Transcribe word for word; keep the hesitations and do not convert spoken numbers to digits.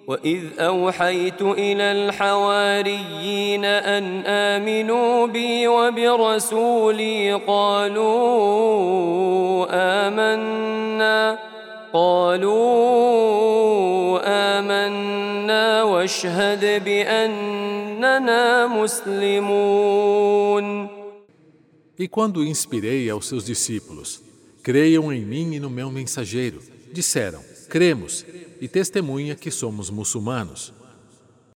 وإذ أوحيت إلى الحواريين أن آمنوا بي وبرسولي قالوا آمنا قالوا آمنا واشهد بأننا مسلمون. E quando inspirei aos seus discípulos, creiam em mim e no meu mensageiro, disseram, cremos, e testemunha que somos muçulmanos.